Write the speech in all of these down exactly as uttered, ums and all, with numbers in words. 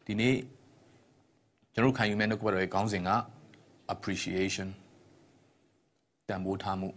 ဒီနေ့ကျွန်တော်ခံယူမဲ့နှုတ်ကပတ်တော်ရဲ့ခေါင်းစဉ်က appreciation တန်ဖိုးထားမှု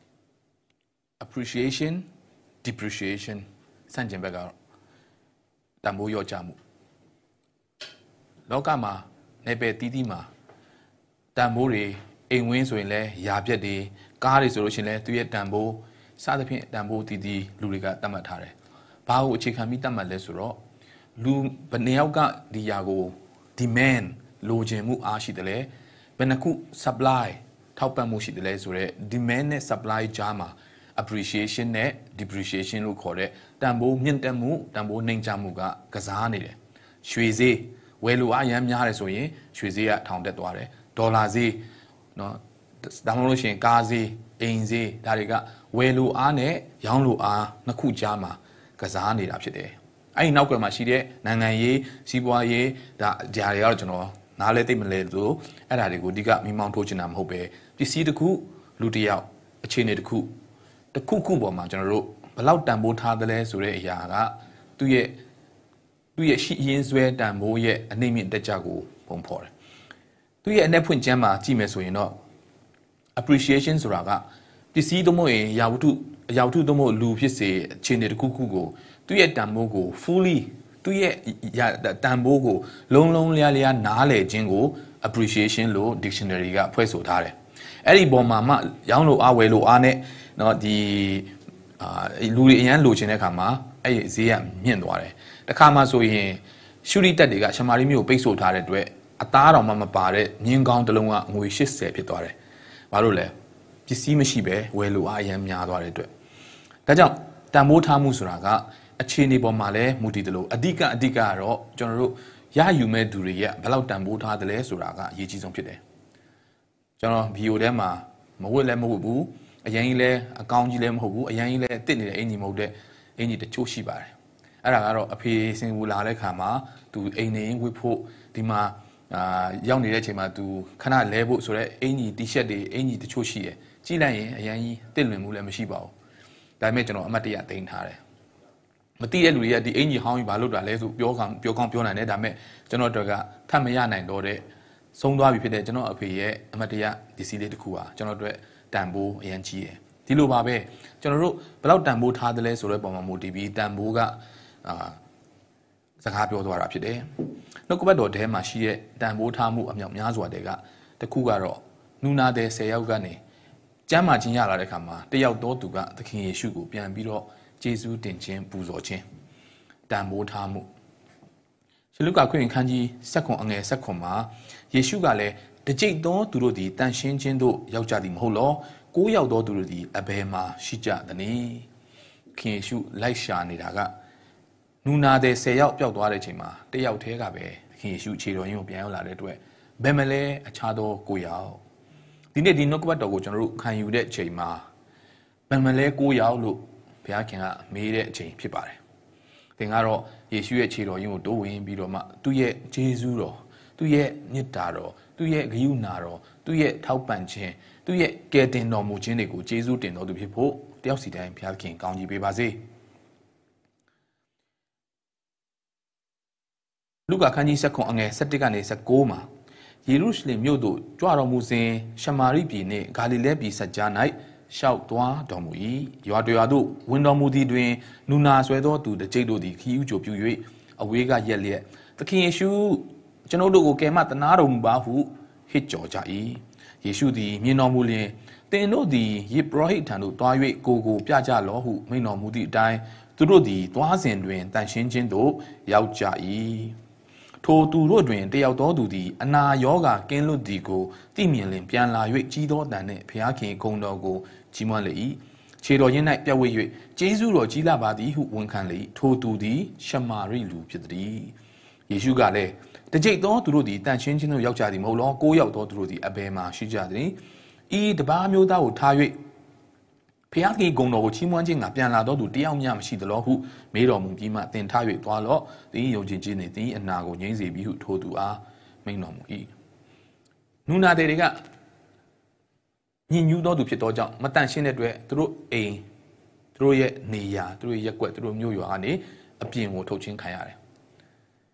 appreciation depreciation စံကျင်ဘက်ကတော့တန်ဖိုးလျော့ကျမှုလောကမှာနေပယ်တီးတီးမှာတန်ဖိုးတွေအိမ်ဝင်းဆိုရင်လည်းယာပြက်တွေကားတွေဆိုလို့ရှိရင်လည်းသူရဲ့တန်ဖိုးစသဖြင့်တန်ဖိုးတီးတီးလူတွေကသတ်မှတ်ထားတယ်။ဘာကိုအခြေခံပြီးသတ်မှတ်လဲဆိုတော့လူဘယ်နှယောက်ကဒီຢာကို demand လိုချင်မှုအားရှိတယ်လေဘယ်နှခု supply ထောက်ပံ့မှုရှိတယ်လဲဆိုတော့ demand နဲ့ supply ကြားမှာ appreciation နဲ့ depreciation လို့ခေါ်တဲ့တန်ဖိုးမြင့်တက်မှုတန်ဖိုးနှိမ်ချမှုကကစားနေတယ်။ရွှေဈေးဝယ်လိုအားရမ်းများတယ်ဆိုရင်ရွှေဈေးကထောင်တက်သွားတယ်။ဒေါ်လာဈေးနော်ဒါမှမဟုတ်ရှင်ကားဈေးအိမ်ဈေးဒါတွေကဝယ်လိုအားနဲ့ရောင်းလိုအားနှစ်ခုကြားမှာကစားနေတာဖြစ်တယ်။အဲ့ဒီနောက်ကွယ်မှာရှိတဲ့နိုင်ငံရေးစီးပွားရေးဒါဂျာတွေကတော့ကျွန်တော်နားလဲသိမလဲလို့အဲ့ဒါတွေကိုအဓိကမိမောင်းထိုးချင်တာမဟုတ်ပဲပစ္စည်းတစ်ခုလူတစ်ယောက်အခြေအနေတစ်ခုတစ်ခုခုပေါ်မှာကျွန်တော်တို့ဘလောက်တန်ဖိုးထားသလဲဆိုတဲ့အရာကသူ့ရဲ့သူ့ရဲ့ရှိရင်းစွဲတန်ဖိုးရဲ့အနှိမ့်မြင့်တက်ကြကိုပုံဖော်တယ်။သူ့ရဲ့အ내ဖွင့်ကျမ်းမှာကြည့်မယ်ဆိုရင်တော့ appreciation ဆိုတာကပစ္စည်းသုံးဖို့ရင်ရာဝတ္ထုအရာဝတ္ထုသုံးဖို့လူဖြစ်စေအခြေအနေတစ်ခုခုကိုသူ့ရဲ့တန်ဖိုးကို fully သူ့ရဲ့တန်ဖိုးကိုလုံးလုံးလျားလျားနားလည်ခြင်းကို appreciation လို့ dictionary ကဖွဲ့ဆိုထားတယ်။အဲ့ဒီပေါ်မှာမှရောင်းလို့အားဝယ်လို့အားနဲ့เนาะဒီအာလူတွေအရန်လိုချင်တဲ့အခါမှာအဲ့ဒီဈေးကမြင့်သွားတယ်။တခါမှဆိုရင်ရှုရိတက်တွေကရှမာရိမျိုးပိတ်ဆို့ထားတဲ့အတွက်အသားတော်မှမပါတဲ့မြင်းကောင်းတစ်လုံးကငွေ၈၀ဖြစ်သွားတယ်။ဘာလို့လဲပစ္စည်းမရှိပဲဝယ်လို့အားအရန်များသွားတဲ့အတွက်ဒါကြောင့်တန်ဖိုးထားမှုဆိုတာကအခြေအနေပေါ်မှာလည်းမူတည်တယ်လို့အဓိကအဓိကကတော့ကျွန်တော်တို့ရယူမဲ့သူတွေရဲ့ဘယ်လောက်တန်ဖိုးထားတယ်လဲဆိုတာကအရေးကြီးဆုံးဖြစ်တယ်ကျွန်တော်ဗီဒီယိုထဲမှာမဝတ်လည်းမဝတ်ဘူးအရင်ကြီးလည်းအကောင်းကြီးလည်းမဟုတ်ဘူးအရင်ကြီးလည်းအစ်စ်နေတဲ့အင်ကြီးမဟုတ်တဲ့အင်ကြီးတချို့ရှိပါတယ်အဲ့ဒါကတော့အဖေစင်ဘူးလာတဲ့ခါမှာသူအိမ်နေဝတ်ဖို့ဒီမှာအာရောက်နေတဲ့အချိန်မှာသူခဏလဲဖို့ဆိုတော့အင်ကြီးတီရှပ်တွေအင်ကြီးတချို့ရှိတယ်ကြည့်လိုက်ရင်အရင်ကြီးတစ်လွင်မှုလည်းမရှိပါဘူးဒါပေမဲ့ကျွန်တော်အမှတ်တရသိမ်းထားတယ်မသိတဲ့လူတွေကဒီအင်ကြီးဟောင်းကြီးဘာလို့တာလဲဆိုပြောကောင်းပြောကောင်းပြောနိုင်တယ်ဒါပေမဲ့ကျွန်တော်တို့ကထပ်မရနိုင်တော့တဲ့ဆုံးသွားပြီဖြစ်တဲ့ကျွန်တော်အဖေရဲ့အမတ်တရဒီစီလေးတစ်ခုဟာကျွန်တော်တို့တန်ဖိုးအရင်ကြီးတယ်ဒီလိုပါပဲကျွန်တော်တို့ဘယ်လောက်တန်ဖိုးထားသလဲဆိုတဲ့ပုံမှာမူတည်ပြီးတန်ဖိုးကအာစကားပြောသွားတာဖြစ်တယ်နှုတ်ကပတ်တော်ထဲမှာရှိတဲ့တန်ဖိုးထားမှုအမြောက်များစွာတဲ့ကတခုကတော့နူနာတဲ့ဆယ်ယောက်ကနေကျမ်းမာခြင်းရလာတဲ့ခါမှာတယောက်တော့သူကသခင်ယေရှုကိုပြန်ပြီးတော့ကျေးဇူးတင်ခြင်းပူဇော်ခြင်းတန်ဖိုးထားမှုရှင်လုကာခရစ်ဝင်ခန်းကြီး၁၇အငယ်၁၇မှာယေရှုကလည်းတကြိတ်သောသူတို့သည်တန်ရှင်းခြင်းတို့ရောက်ကြသည်မဟုတ်လောကိုးယောက်သောသူတို့သည်အဘယ်မှာရှိကြသနည်းခင်ယေရှုလိုက်ရှာနေတာကနူနာတဲ့ဆယ်ယောက်ပျောက်သွားတဲ့အချိန်မှာတယောက်တည်းကပဲခင်ယေရှုခြေတော်ရင်းကိုပြန်ရောက်လာတဲ့အတွက်ဘယ်မလဲအခြားသောကိုးယောက်ဒီနေ့ဒီနှုတ်ကပတ်တော်ကိုကျွန်တော်တို့ခံယူတဲ့အချိန်မှာဘယ်မလဲကိုးယောက်လို့ဘုရားခင်ကမေးတဲ့အချိန်ဖြစ်ပါတယ်သင်ကတော့ယေရှုရဲ့ခြေတော်ရင်းကိုတိုးဝင်ပြီးတော့မှသူ့ရဲ့ဂျေဇုတော်သူ့ရဲ့မေတ္တာတော်သူ့ရဲ့ဂရုဏာတော်သူ့ရဲ့ထောက်ပံ့ခြင်းသူ့ရဲ့ကယ်တင်တော်မူခြင်းတွေကိုဂျေဇုတင်တော်သူဖြစ်ဖို့တယောက်စီတိုင်းဘုရားခင်ကောင်းကြီးပေးပါစေလုကာခန်းကြီး၁၇အငယ်၁၁ကနေ၁၉မှာယေရုရှလင်မြို့သို့ကြွတော်မူစဉ်ရှမာရိပြည်နှင့်ဂါလိလဲပြည်စပ်ကြား၌ရှောက်သွားတော်မူ၏ရွာတရွာသို့ဝင်တော်မူသည်တွင်နူနာဆွဲသောသူတစ်ကျိတ်တို့သည်ခီးဥကြိုပြု၍အဝေးကရက်လျက်သခင်ယေရှုကျွန်ုပ်တို့ကိုကယ်မသနာတော်မူပါဟုဟစ်ကြော်ကြ၏ယေရှုသည်မြင်တော်မူလျင်သင်တို့သည်ယေပရောဟိတ်ထံသို့သွား၍ကိုကိုပြကြလောဟုမိန့်တော်မူသည့်အတိုင်းသူတို့သည်သွားစဉ်တွင်တန်ရှင်းခြင်းသို့ရောက်ကြ၏ထိုသူတို့တွင်တယောက်သောသူသည်အနာရောဂါကင်းလွတ်သည်ကိုသိမြင်လင်ပြန်လာ၍ကြီးသောအတန်နှင့်ဘုရားခင်ဂုဏ်တော်ကိုကြီးမွမ်းလေ၏ခြေတော်ရင်း၌ပြတ်ဝဲ၍ကျေးဇူးတော်ကြီးလာပါသည်ဟုဝန်ခံလေ၏ထိုသူသည်ရှမာရိလူဖြစ်သည်ယေရှုကလည်းတကြိတ်သောသူတို့သည်တန်ရှင်းခြင်းသို့ရောက်ကြသည်မဟုတ်လောကိုးယောက်သောသူတို့သည်အဘယ်မှာရှိကြသည်ဤတပါးမျိုးသားကိုထား၍ဘုရားခင်ဂုဏ်တော်ကိုချီးမွမ်းခြင်းကပြန်လာသောသူတယောက်မျှမရှိသလောဟုမေးတော်မူပြီးမှသင်ထား၍သွားလော့သင်၏ယုံကြည်ခြင်းနှင့်သင်၏အနာကိုငြိမ်းစေပြီးဟုထိုသူအားမိန့်တော်မူ၏နူနာတဲ့တွေကညင်ညူးသောသူဖြစ်သောကြောင့်မတန်ရှင်းတဲ့အတွက်သူတို့အိမ်သူတို့ရဲ့နေရာသူတို့ရဲ့ရက်ွက်သူတို့မြို့ရွာကနေအပြင်ကိုထုတ်ချင်းခံရတယ်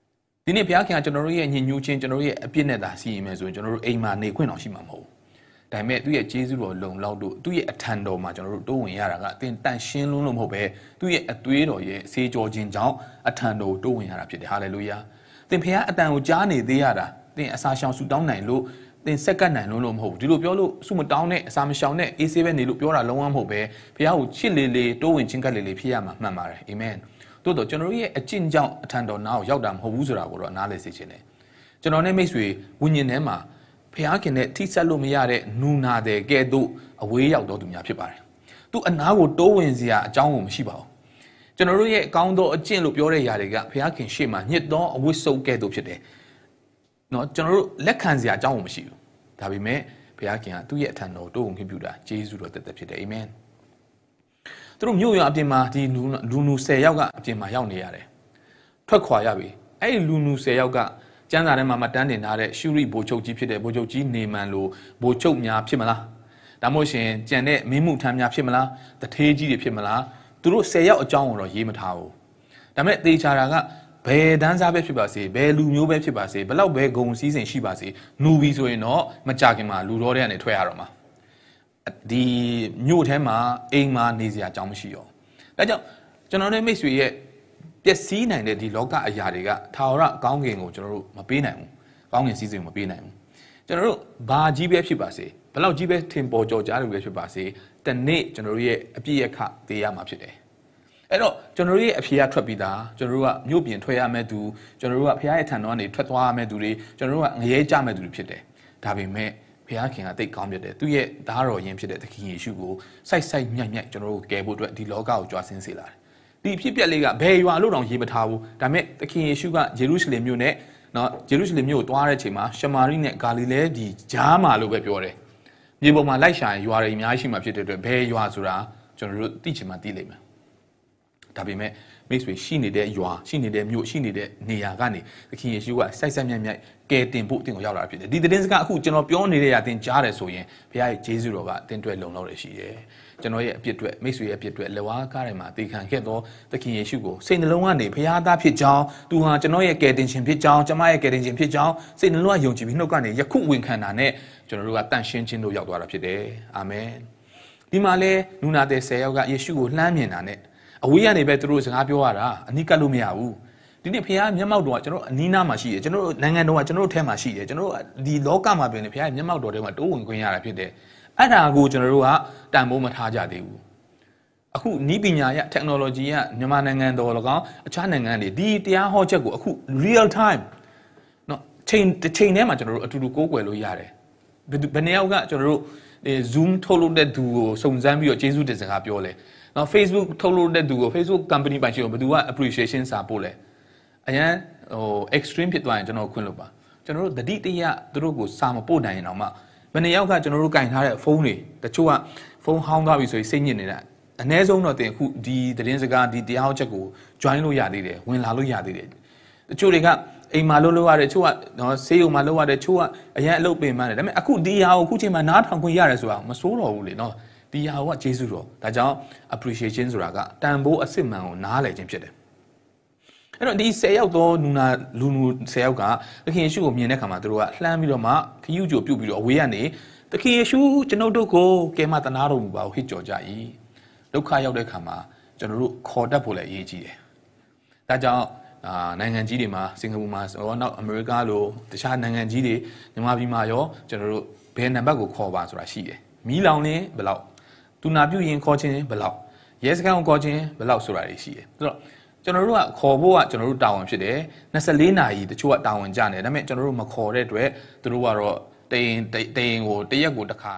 ဒီနေ့ဘုရားခင်ကကျွန်တော်တို့ရဲ့ညဉ့်ညူးခြင်းကျွန်တော်တို့ရဲ့အပြစ်နဲ့သာစီရင်မယ်ဆိုရင်ကျွန်တော်တို့အိမ်မှာနေခွင့်တော်ရှိမှာမဟုတ်ဒါပေမဲ့သူ့ရဲ့ကျေးဇူးတော်လုံလောက်တို့သူ့ရဲ့အထံတော်မှာကျွန်တော်တို့တိုးဝင်ရတာကအသင်တန်ရှင်းလုံးလို့မဟုတ်ပဲသူ့ရဲ့အသွေးတော်ရဲ့ဆေးကြောခြင်းကြောင့်အထံတော်တိုးဝင်ရတာဖြစ်တယ်ဟာလေလုယာသင်ဘုရားအတန်ကိုကြားနေသေးရတာသင်အစာရှောင်ဆူတောင်းနိုင်လို့သင်ဆက်ကပ်နိုင်လို့လို့မဟုတ်ဘူးဒီလိုပြောလို့ဆုမတောင်းနဲ့အစာမရှောင်နဲ့အေးဆေးပဲနေလို့ပြောတာလုံးဝမဟုတ်ပဲဘုရားကိုချစ်လေလေတိုးဝင်ချင်းကပ်လေလေဖြစ်ရမှာမှန်ပါတယ်အာမင်တို့တော့ကျွန်တော်တို့ရဲ့အကျင့်ကြောင့်အထံတော်နာကိုရောက်တာမဟုတ်ဘူးဆိုတာကိုတော့နားလည်စေချင်တယ်ကျွန်တော်နဲ့မိတ်ဆွေဝိညာဉ်ထဲမှာဖျားခင်နဲ့ထိဆက်လို့မရတဲ့နူနာတဲ့ကဲ့သို့အဝေးရောက်တော်သူများဖြစ်ပါတယ်။သူအနာကိုတိုးဝင်စရာအကြောင်းကိုမရှိပါဘူး။ကျွန်တော်တို့ရဲ့အကောင်းသောအကျင့်လို့ပြောတဲ့ຢာတွေကဖျားခင်ရှေ့မှာညစ်သောအဝတ်စုပ်ကဲ့သို့ဖြစ်တယ်။နော်ကျွန်တော်တို့လက်ခံစရာအကြောင်းကိုမရှိဘူး။ဒါပေမဲ့ဖျားခင်ကသူ့ရဲ့အထံတော်တိုးဝင်ခွင့်ပြုတာဂျေဇုတော်တက်တက်ဖြစ်တယ်အာမင်။သူတို့မြို့ရွာအပြင်မှာဒီလူနူဆယ်ယောက်ကအပြင်မှာရောက်နေရတယ်။ထွက်ခွာရပြီ။အဲ့ဒီလူနူဆယ်ယောက်ကကျမ်းစာထဲမှာမတန်းတင်ထားတဲ့ရှုရိဘိုလ်ချုပ်ကြီးဖြစ်တဲ့ဘိုလ်ချုပ်ကြီးနေမန်လိုဘိုလ်ချုပ်များဖြစ်မလားဒါမှမဟုတ်ရှင်ကြံတဲ့မင်းမှုထမ်းများဖြစ်မလားတထေးကြီးတွေဖြစ်မလားသူတို့ဆယ်ယောက်အကြောင်းကိုတော့ရေးမထားဘူးဒါပေမဲ့သေချာတာကဘယ်တန်းစားပဲဖြစ်ပါစေဘယ်လူမျိုးပဲဖြစ်ပါစေဘယ်လောက်ပဲဂုံစည်းစိမ်ရှိပါစေနူပြီဆိုရင်တော့မကြခင်မှာလူတော်တွေကနေထွက်ရတော့မှာဒီမြို့ထဲမှာအိမ်မှာနေစရာအကြောင်းမရှိတော့ဒါကြောင့်ကျွန်တော်တို့မိတ်ဆွေရဲ့ပျက်စီးနိုင်တဲ့ဒီလောကအရာတွေကထာဝရကောင်းကင်ကိုကျွန်တော်တို့မပေးနိုင်ဘူးကောင်းကင်စည်းစိမ်မပေးနိုင်ဘူးကျွန်တော်တို့ဘာကြီးပဲဖြစ်ပါစေဘလောက်ကြီးပဲထင်ပေါ်ကြော်ကြားလို့ပဲဖြစ်ပါစေတနေ့ကျွန်တော်တို့ရဲ့အပြည့်ရခသေးရမှာဖြစ်တယ်အဲ့တော့ကျွန်တော်တို့ရဲ့အဖြေကထွက်ပြီးသားကျွန်တော်တို့ကမြို့ပြင်ထွက်ရမယ့်သူကျွန်တော်တို့ကဘုရားရဲ့ထံတော်ကနေထွက်သွားရမယ့်သူတွေကျွန်တော်တို့ကငရဲကြမယ့်သူတွေဖြစ်တယ်ဒါပေမဲ့ဘုရားခင်ကတိတ်ကောင်းပြတယ်သူရဲ့သားတော်ရင်ဖြစ်တဲ့သခင်ယေရှုကိုစိုက်စိုက်ညံ့ညံ့ကျွန်တော်တို့ကယ်ဖို့အတွက်ဒီလောကကိုကြွားဆင်းစေလာတယ်ဒီဖြစ်ပျက်လေးကဘယ်ရွာလို့တောင်ရေးမထားဘူးဒါပေမဲ့သခင်ယေရှုကယေရုရှလင်မြို့နဲ့နော်ယေရုရှလင်မြို့ကိုတွားတဲ့အချိန်မှာရှမာရိနဲ့ဂါလိလဲဒီဂျားမာလို့ပဲပြောတယ်မြေပေါ်မှာလိုက်ရှာရင်ရွာတွေအများကြီးရှိမှဖြစ်တဲ့အတွက်ဘယ်ရွာဆိုတာကျွန်တော်တို့သိချင်မှသိလိမ့်မယ်ဒါပေမဲ့မိတ်ဆွေရှိနေတဲ့ရွာရှိနေတဲ့မြို့ရှိနေတဲ့နေရာကနေသခင်ယေရှုကစိုက်ဆက်မြတ်မြတ်ကယ်တင်ဖို့အတင်ကိုရောက်လာဖြစ်တယ်ဒီသတင်းစကားအခုကျွန်တော်ပြောနေတဲ့အတင်ကြားတယ်ဆိုရင်ဘုရားရဲ့ဂျေဇုတော်ကအတင်တွေ့လုံလောက်ရရှိတယ်ကျွန်တော်ရဲ့အပြစ်တွေမိတ်ဆွေရဲ့အပြစ်တွေလက်ဝါးကားထဲမှာတေခံခဲ့သောသခင်ယေရှုကိုစိတ်နှလုံးကနေဘုရားသားဖြစ်ကြောင်းသူဟာကျွန်တော်ရဲ့ကယ်တင်ခြင်းဖြစ်ကြောင်းကျွန်မရဲ့ကယ်တင်ခြင်းဖြစ်ကြောင်းစိတ်နှလုံးကယုံကြည်ပြီးနှုတ်ကနေယခုဝန်ခံတာနဲ့ကျွန်တော်တို့ကတန်ရှင်းခြင်းတို့ရောက်သွားတာဖြစ်တယ်အာမင်ဒီမှာလဲနူနာတဲ့ဆယ်ယောက်ကယေရှုကိုလှမ်းမြင်တာနဲ့အဝေးကနေပဲသူတို့စကားပြောရတာအနိကတ်လို့မရဘူးဒီနေ့ဘုရားမျက်မှောက်တော်ကကျွန်တော်အနီးနားမှာရှိတယ်ကျွန်တော်တို့နိုင်ငံတော်ကကျွန်တော်တို့ထဲမှာရှိတယ်ကျွန်တော်တို့ဒီလောကမှာပြင်နေဘုရားမျက်မှောက်တော်ထဲမှာတိုးဝင်ခွင့်ရတာဖြစ်တယ်အဲ့ဒါကိုကျွန်တော်တို့ကတန်ဖိုးမထားကြသေးဘူးအခုနီးပညာရ technology ကမြန်မာနိုင်ငံတော်၎င်းအခြားနိုင်ငံတွေဒီတရားဟောချက်ကိုအခု real time เนาะချိန်တစ်ချိန်ထဲမှာကျွန်တော်တို့အတူတူကိုးကွယ်လို့ရတယ်ဘယ်နှစ်ယောက်ကကျွန်တော်တို့ Zoom ထုတ်လုပ်တဲ့သူကိုစုံစမ်းပြီးတော့ကျေးဇူးတင်စကားပြောလဲနော် Facebook ထုတ်လုပ်တဲ့သူကို Facebook company ပိုင်ရှင်ကိုဘယ်သူက appreciation စာပို့လဲအရန်ဟို extreme ဖြစ်သွားရင်ကျွန်တော်ခွင့်လို့ပါကျွန်တော်တို့တတိတရသူတို့ကိုစာမပို့နိုင်ရင်တော့မှဘယ်နှစ်ယောက်ကကျွန်တော်တို့ကင်ထားတဲ့ဖုန်းတွေတချို့ကဖုန်းဟောင်းသွားပြီဆိုရင်စိတ်ညစ်နေတာအ ਨੇ ဆုံးတော့တင်အခုဒီသတင်းစကားဒီတရားဟောချက်ကို join လို့ရသေးတယ်ဝင်လာလို့ရသေးတယ်တချို့တွေကအိမ်မှာလုပ်လို့ရတယ်တချို့ကနော်ဆေးရုံမှာလုပ်ရတယ်တချို့ကအရန်အလုပ်ပင်ပန်းတယ်ဒါပေမဲ့အခုဒီဟာကိုအခုချိန်မှာနားထောင်ခွင့်ရတယ်ဆိုတာမစိုးတော့ဘူးလေနော်ဒီဟာကကျေးဇူးတော်ဒါကြောင့် appreciation ဆိုတာကတန်ဖိုးအစစ်မှန်ကိုနားလည်ခြင်းဖြစ်တယ်အဲ့တော့ဒီဆယ်ယောက်သောနူနာလူနူဆယ်ယောက်ကသခင်ယေရှုကိုမြင်တဲ့အခါမှာသူတို့ကလှမ်းပြီးတော့မှခရူးကြိုပြုတ်ပြီးတော့အဝေးကနေသခင်ယေရှုကျွန်ုပ်တို့ကိုကယ်မသနာတော်မူပါဟုဟစ်ကြော်ကြ၏ဒုက္ခရောက်တဲ့အခါမှာကျွန်တော်တို့ခေါ်တတ်ဖို့လည်းအရေးကြီးတယ်ဒါကြောင့်အာနိုင်ငံကြီးတွေမှာစင်ကာပူမှာရောနောက်အမေရိကလိုတခြားနိုင်ငံကြီးတွေမြန်မာပြည်မှာရောကျွန်တော်တို့ဘယ်နံပါတ်ကိုခေါ်ပါဆိုတာရှိတယ်မီးလောင်လင်းဘယ်လောက်သူနာပြုရင်ခေါ်ခြင်းဘယ်လောက်ရဲစခန်းကိုခေါ်ခြင်းဘယ်လောက်ဆိုတာတွေရှိတယ်ဆိုတော့ကျွန်တော်တို့ကခေါ်ဖို့ကကျွန်တော်တို့တာဝန်ဖြစ်တယ်နှစ်ဆယ့်လေးနာရီတချို့ကတာဝန်ကြတယ်ဒါပေမဲ့ကျွန်တော်တို့မခေါ်တဲ့အတွက်သူတို့ကတော့တရင်တရင်ကိုတရက်ကိုတစ်ခါ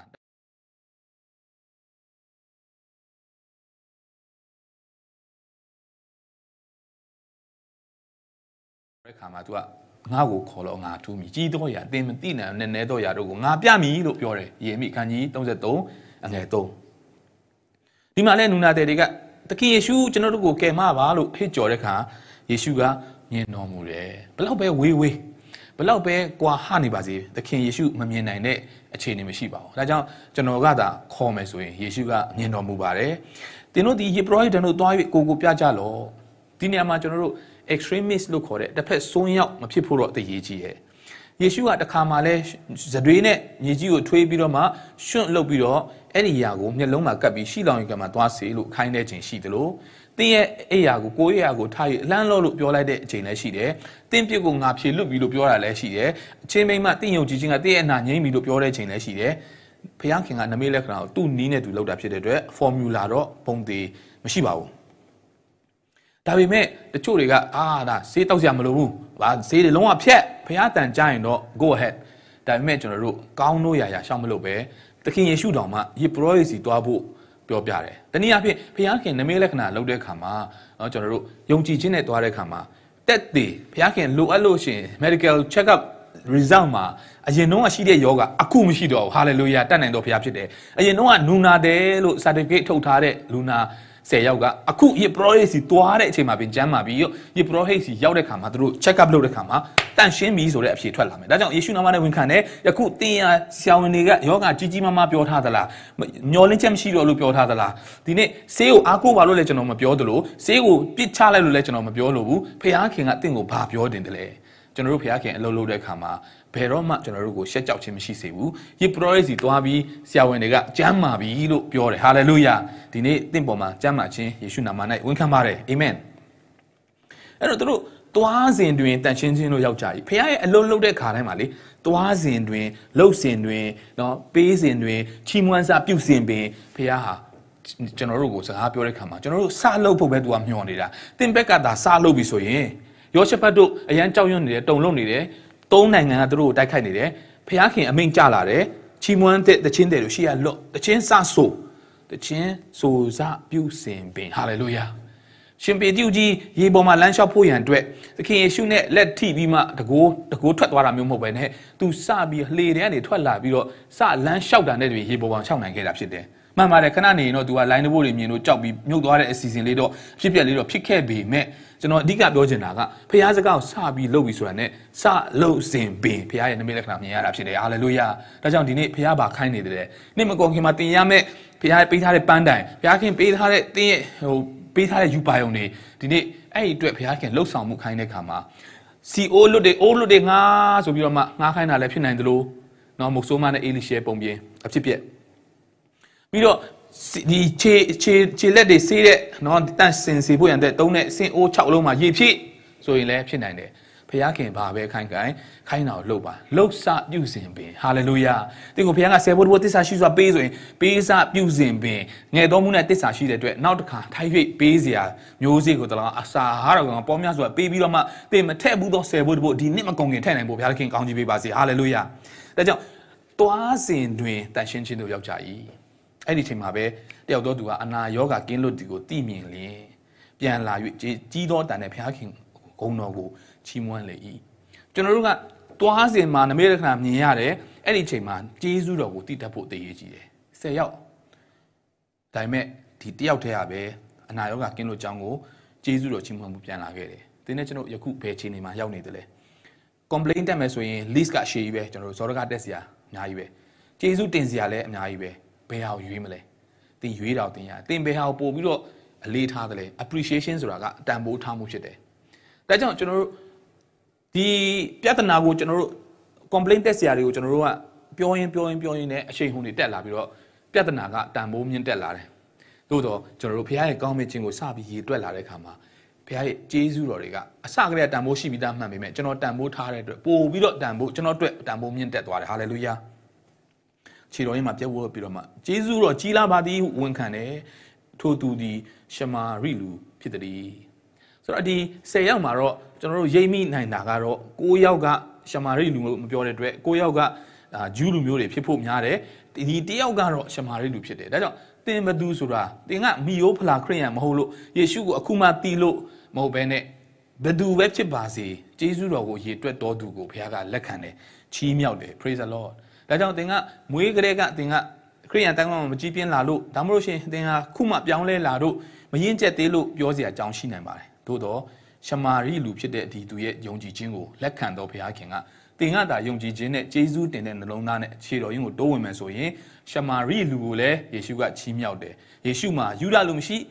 တဲ့ခါမှာ तू ကငါ့ကိုခေါ်တော့ငါထူးမိကြီးတော့ရအတင်းမသိနိုင်နည်းနည်းတော့ရတော့ကိုငါပြမိလို့ပြောတယ်ယေမိခန်းကြီးသုံးသုံးအငယ်သုံးဒီမှာလဲနူနာတဲ့တွေကသခင်ယေရှုကျွန်တော်တို့ကိုကယ်မပါလို့ဟစ်ကြော်တဲ့ခါယေရှုကမြင်တော်မူတယ်ဘလောက်ပဲဝေးဝေးဘလောက်ပဲကွာဟနေပါစေသခင်ယေရှုမမြင်နိုင်တဲ့အခြေအနေမရှိပါဘူးဒါကြောင့်ကျွန်တော်ကသာခေါ်မယ်ဆိုရင်ယေရှုကမြင်တော်မူပါတယ်သင်တို့ဒီယေဘရဟိတန်တို့သွား၍ကိုကိုပြကြလောဒီနေရာမှာကျွန်တော်တို့ extremist လို့ခေါ်တဲ့တစ်ဖက်စွန်းရောက်မဖြစ်ဖို့တော့တည်ရည်ကြီးရဲ့ယေရှုကတခါမှလဲဇတွေးနဲ့မြေကြီးကိုထွေးပြီးတော့မှရွှန့်လုပ်ပြီးတော့အဲ့ဒီຢာကိုမျက်လုံးမှာကပ်ပြီးရှိလောင်ယူကမှာသွားစေလို့ခိုင်းတဲ့ချိန်ရှိတယ်လို့တင်းရဲ့အိယာကိုကိုယ့်အိယာကိုထားရအလန်းလို့လို့ပြောလိုက်တဲ့အချိန်လည်းရှိတယ်တင်းပြစ်ကိုငါဖြေလွတ်ပြီးလို့ပြောတာလည်းရှိတယ်အချင်းမိမတင်းယုံကြည်ခြင်းကတင်းရဲ့အနာငြိမ့်ပြီးလို့ပြောတဲ့ချိန်လည်းရှိတယ်ဖခင်ကနမိတ်လက္ခဏာကိုသူ့နီးနဲ့သူလောက်တာဖြစ်တဲ့အတွက် formula တော့ပုံသေးမရှိပါဘူးဒါပေမဲ့တချို့တွေကအာဒါဆေးတောက်စရာမလိုဘူးဗာဆေးတွေလုံးဝဖြတ်ဖခင်တန်ကြရင်တော့ go ahead ဒါပေမဲ့ကျွန်တော်တို့ကောင်းလို့ရာရာရှောက်မလို့ပဲသခင်ယေရှုတော်မှာယေပရောဟိတ်စီတွားဖို့ပြောပြတယ်တနည်းအားဖြင့်ဖခင်နမိတ်လက္ခဏာလောက်တဲ့ခါမှာเนาะကျွန်တော်တို့ယုံကြည်ခြင်းနဲ့တွားတဲ့ခါမှာတက်သေးဖခင်လိုအပ်လို့ရှိရင် medical check up result မှာအရင်တော့ရှိတဲ့ယောဂအခုမရှိတော့ဘူး hallelujah တတ်နိုင်တော့ဖခင်ဖြစ်တယ်အရင်တော့ကနူနာတယ်လို့ certificate ထုတ်ထားတဲ့လူနာဆယ်ယောက်ကအခုယေပရောဟိတ်စီတွားတဲ့အချိန်မှာပြင်ကျမ်းမှာပြီးယေပရောဟိတ်စီရောက်တဲ့ခါမှာသူတို့ check up လုပ်တဲ့ခါမှာတန့်ရှင်းပြီဆိုတဲ့အဖြေထွက်လာမယ်ဒါကြောင့်ယေရှုနာမနဲ့ဝန်ခံတယ်ယခုတင်ရဆရာဝန်တွေကယောဂကြီးကြီးမားမားပြောထားသလားမျောလင်းချက်မရှိတော့လို့ပြောထားသလားဒီနေ့ဆေးကိုအားကိုးပါလို့လည်းကျွန်တော်မပြောသလိုဆေးကိုပစ်ချလိုက်လို့လည်းကျွန်တော်မပြောလို့ဘူးဖခင်ကတင့်ကိုဘာပြောတင်တယ်လဲကျွန်တော်တို့ဖခင်အလုပ်လုပ်တဲ့ခါမှာဘယ်တော့မှကျွန်တော်တို့ကိုရှက်ကြောက်ခြင်းမရှိစေဘူးယေပရောဟိတ်စီတွားပြီးဆရာဝန်တွေကကျမ်းမာပြီလို့ပြောတယ်ဟာလေလုယာဒီနေ့တင့်ပေါ်မှာကျမ်းမာခြင်းယေရှုနာမ၌ဝန်ခံပါတယ်အာမင်အဲ့တော့တို့တွားစဉ်တွင်တန်ရှင်းခြင်းလို့ရောက်ကြပြီဖခင်ရဲ့အလုပ်လုပ်တဲ့ခါတိုင်းမှာလေတွားစဉ်တွင်လှုပ်စဉ်တွင်เนาะပေးစဉ်တွင်ချီးမွမ်းစာပြုစဉ်ပင်ဖခင်ဟာကျွန်တော်တို့ကိုစကားပြောတဲ့ခါမှာကျွန်တော်တို့စလုပ်ဖို့ပဲသူကမျှော်နေတာတင့်ဘက်ကသာစလုပ်ပြီဆိုရင်ယောရှဖတ်တို့အရန်ကြောက်ရွံ့နေတယ်တုန်လှုပ်နေတယ်သုံးနိုင်ငံကသူတို့ကိုတိုက်ခိုက်နေတယ်ဖခင်အမိန့်ကြလာတယ်ချီးမွမ်းတဲ့တခြင်းတွေရှိရလွတ်တခြင်းစဆိုတခြင်းဆိုစပြုစဉ်ပင်ဟာလေလုယာရှင်ပေတရုကြီးရေပေါ်မှာလမ်းလျှောက်ဖို့ရန်အတွက်သခင်ယေရှုနဲ့လက်ထိပြီးမှတကိုးတကိုးထွက်သွားတာမျိုးမဟုတ်ပဲနဲ့သူစပြီးလှေထဲကနေထွက်လာပြီးတော့စလမ်းလျှောက်တာနဲ့တည်းရေပေါ်မှာလျှောက်နိုင်ခဲ့တာဖြစ်တယ်မှန်ပါတယ်ခဏနေရင်တော့သူကလိုင်းတဘိုးတွေမြင်လို့ကြောက်ပြီးမြုပ်သွားတဲ့အစီအစဉ်လေးတော့ဖြစ်ပျက်လေးတော့ဖြစ်ခဲ့ပေမဲ့ကျွန်တော်အဓိကပြောချင်တာကဖခင်စကားကိုစပြီးလုပ်ပြီးဆိုတာနဲ့စလုပ်စဉ်ပင်ဖခင်ရဲ့နမိတ်လက္ခဏာမြင်ရတာဖြစ်တယ်ဟာလေလုယာဒါကြောင့်ဒီနေ့ဖခင်ဘာခိုင်းနေတယ်နေ့မကုန်ခင်မှာတင်ရမယ့်ဖခင်ပေးထားတဲ့ပန်းတိုင်ဖခင်ပေးထားတဲ့တင်းရဲ့ဟိုပေးထားတဲ့ယူပါယုံတွေဒီနေ့အဲ့ဒီအတွက်ဖခင်လှုပ်ဆောင်မှုခိုင်းတဲ့ခါမှာစီအိုလွတ်တွေအိုးလွတ်တွေငါဆိုပြီးတော့မှငါခိုင်းတာလည်းဖြစ်နိုင်သလိုနော်မုတ်ဆိုးမနဲ့အေလိရှေပုံပြင်အဖြစ်ပြက်ပြီးတော့ဒီခြေခြေခြေလက်တွေဆေးတဲ့နော်တန့်စင်စီဖို့ရတဲ့တုံးတဲ့စင်အိုး၆လုံးမှာရေဖြည့်ဆိုရင်လည်းဖြစ်နိုင်တယ်ဖခင်ဘာပဲခိုင်းခိုင်းခိုင်းတာကိုလှုပ်ပါလှုပ်စပြုစဉ်ပင်ဟာလေလုယာသင်ကိုဖခင်ကဆယ်ဘိုးဘိုးတစ္ဆာရှိစွာပေးဆိုရင်ပေးစပြုစဉ်ပင်ငယ်တော်မူနဲ့တစ္ဆာရှိတဲ့အတွက်နောက်တစ်ခါထိုက်၍ပေးစရာမျိုးစေ့ကိုတလားအစာဟာတော်ကောင်ပေါများစွာပေးပြီးတော့မှသင်မထက်ဘူးသောဆယ်ဘိုးဘိုးဒီနှစ်မကုန်ခင်ထည့်နိုင်ဖို့ဘုရားသခင်ကောင်းကြီးပေးပါစေဟာလေလုယာဒါကြောင့်တွားစဉ်တွင်တန်ရှင်းခြင်းတို့ရောက်ကြ၏အဲ့ဒီချိန်မှာပဲတယောက်တော့သူကအနာယောဂကင်းလွတ်ဒီကိုတိမြင်လျင်ပြန်လာ၍ကြီးသောတန်တဲ့ဘုရားခင်ဂုဏ်တော်ကိုချီးမွမ်းလေ၏ကျွန်တော်တို့ကတွားစဉ်မှာနမိတ်လက္ခဏာမြင်ရတယ်အဲ့ဒီချိန်မှာကျေးဇူးတော်ကိုတည်တတ်ဖို့တည်ရည်ကြည်တယ်ဆယ်ယောက်ဒါပေမဲ့ဒီတယောက်တည်းကပဲအနာယောဂကင်းလွတ်ကြောင်းကိုကျေးဇူးတော်ချီးမွမ်းမှုပြန်လာခဲ့တယ်ဒီနေ့ကျွန်တော်ယခုဘယ်ချိန်နေမှာရောက်နေတယ်လဲ complain တက်မယ်ဆိုရင် list ကရှေ့ကြီးပဲကျွန်တော်တို့ဇောရကတက်စရာအများကြီးပဲကျေးဇူးတင်စရာလည်းအများကြီးပဲဘယ်ဟာကိုရွေးမလဲသင်ရွေးတာတင်ရသင်ဘယ်ဟာကိုပို့ပြီးတော့အလေးထားတယ်လဲ appreciation ဆိုတာကအတန်ဖိုးထားမှုဖြစ်တယ်ဒါကြောင့်ကျွန်တော်တို့ဒီပြဿနာကိုကျွန်တော်တို့ complaint တက်စရာတွေကိုကျွန်တော်တို့ကပြောရင်ပြောရင်ပြောရင်နဲ့အရှိန်ဟုန်တွေတက်လာပြီးတော့ပြဿနာကတန်ဖိုးမြင့်တက်လာတယ်သို့တော့ကျွန်တော်တို့ဘုရားရဲ့ကောင်းမြတ်ခြင်းကိုစပြီးရည်တွက်လာတဲ့အခါမှာဘုရားရဲ့ကျေးဇူးတော်တွေကအစကတည်းကတန်ဖိုးရှိပြီးသားမှန်ပေမဲ့ကျွန်တော်တန်ဖိုးထားတဲ့အတွက်ပို့ပြီးတော့တန်ဖိုးကျွန်တော်အတွက်တန်ဖိုးမြင့်တက်သွားတယ်ဟာလေလုယာခြေတော်ရင်းမှာပြတ်ဝတ်ပြီးတော့မှဂျေဇုတော်ကြီးလာပါသည်ဝန်ခံတယ်ထို့သူသည်ရှမာရိလူဖြစ်သည်ဆိုတော့ဒီဆယ်ယောက်မှာတော့ကျွန်တော်တို့ရိပ်မိနိုင်တာကတော့ကိုးယောက်ကရှမာရိလူလို့မပြောတဲ့အတွက်ကိုးယောက်ကဂျူးလူမျိုးတွေဖြစ်ဖို့များတယ်ဒီတယောက်ကတော့ရှမာရိလူဖြစ်တယ်ဒါကြောင့်သင်ဘသူဆိုတာသင်ကမီယိုဖလာခရိယန်မဟုတ်လို့ယေရှုကိုအခုမှတီးလို့မဟုတ်ဘဲနဲ့ဘသူပဲဖြစ်ပါစေဂျေဇုတော်ကိုရေတွက်တော်သူကိုဘုရားကလက်ခံတယ်ချီးမြှောက်တယ် praise the lordဒါကြောင့်သင်ကမွေးကလေးကသင်ကခရိယန်တန်ခေါင်းမှာမကြည်ပြင်းလာလို့ဒါမှမဟုတ်ရှင်သင်ဟာခုမှပြောင်းလဲလာလို့မရင်ကျက်သေးလို့ပြောစရာအကြောင်းရှိနိုင်ပါတယ်သို့တော့ရှမာရိလူဖြစ်တဲ့ဒီသူရဲ့ယုံကြည်ခြင်းကိုလက်ခံတော်ဘုရားခင်ကသင်ကသာယုံကြည်ခြင်းနဲ့ဂျေဇုတင်တဲ့နှလုံးသားနဲ့ခြေတော်ရင်းကိုတိုးဝင်မယ်ဆိုရင်ရှမာရိလူကိုလည်းယေရှုကချီးမြှောက်တယ်ယေရှုမှာယူဒလူမရှိ